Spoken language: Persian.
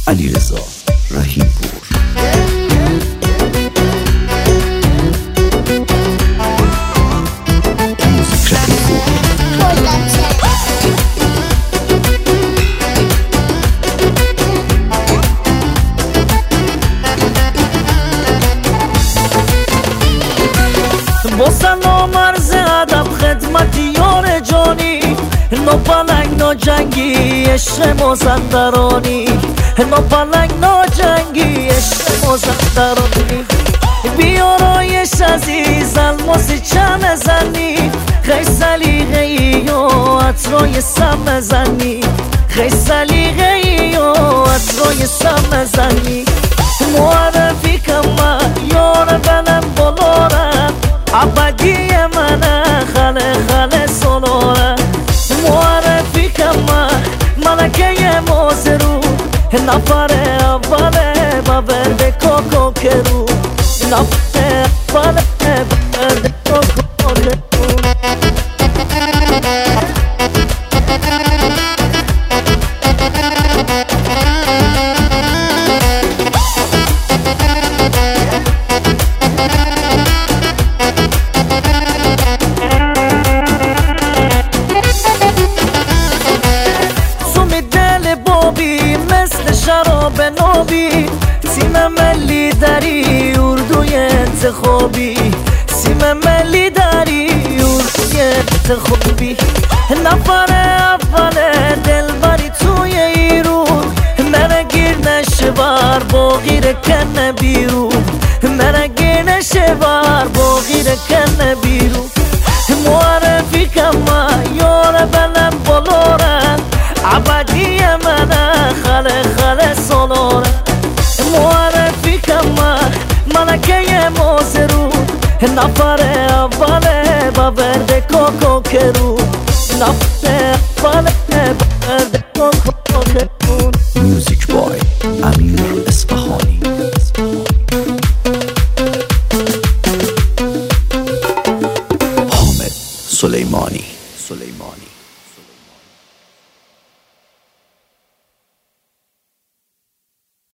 علیرضا رحیم‌پور. موزیک رحیم‌پور. با سلام عرض ادب خدمت یار جانی، نو پلنگ نو جنگی عشق مازندرانی، نو پلنگ نو جنگی عشق مازندرانی. بیارایش عزیز الماسی چم زنی، خیلی سلیقه ای و عطرای سم زنی، خیلی سلیقه ای و عطرای سم زنی. معرفی کما یار بلم بلارم، عبدی منه خاله خاله سنوره. معرفی کما ملکه موزرو، نفر اوله ببرد کوکو کرو، نفر اوله ببرد کوکو کرو. مثل شراب نوبی، تیم ملی داری اردوی انتخابی، تیم ملی داری اردوی انتخابی. نفر اول دلبری توی ایرون، مرگیر نشه بار باقیر کنه بیرون، مرگیر نشه بار باقیر کنه بیرون. معرفی کما یار بلم بلورن، عبدی منه خاله خاله سنوره. معرفی کما ملکه موزرو، نفر اوله ببرد کوکو کرو، نفر اوله ببرد کوکو کرو. موزیک بای امیر اصفهانی. حامد سلیمانی.